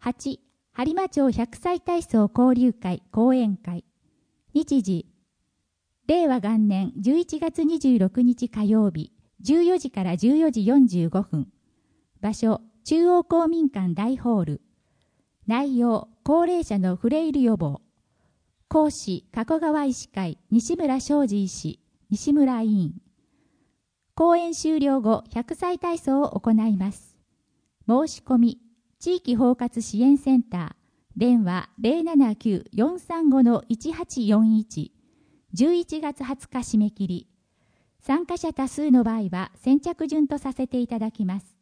8、播磨町100歳体操交流会講演会。日時、令和元年11月26日火曜日、14時から14時45分。場所、中央公民館大ホール。内容、高齢者のフレイル予防。講師、加古川医師会、西村昌司医師、西村委員。講演終了後、100歳体操を行います。申し込み、地域包括支援センター、電話 079-435-1841、11月20日締め切り。参加者多数の場合は先着順とさせていただきます。